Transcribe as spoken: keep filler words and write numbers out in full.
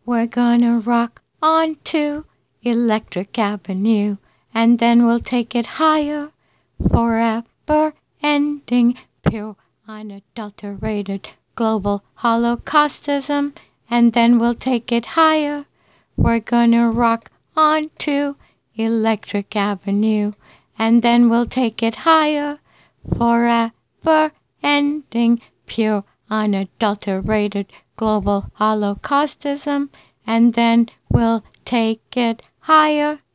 We're gonna rock on to Electric Avenue, and then we'll take it higher, forever ending, pure, unadulterated, global holocaustism, and then we'll take it higher. We're gonna rock on to Electric Avenue, and then we'll take it higher, forever ending, pure, unadulterated, global holocaustism, and then we'll take it higher.